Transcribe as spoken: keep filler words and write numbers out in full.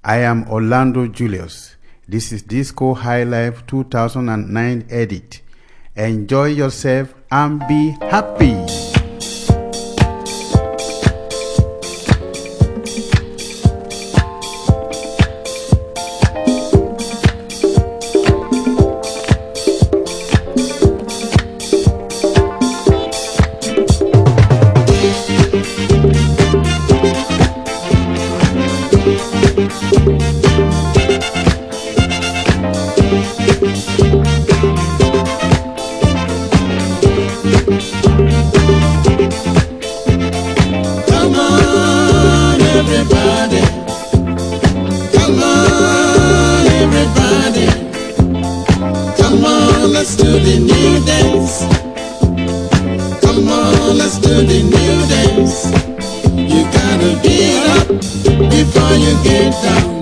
I am Orlando Julius. This is Disco High Life two thousand nine edit. Enjoy yourself and be happy. Everybody, come on, everybody, come on, let's do the new dance. Come on, let's do the new dance. You gotta get up before you get down.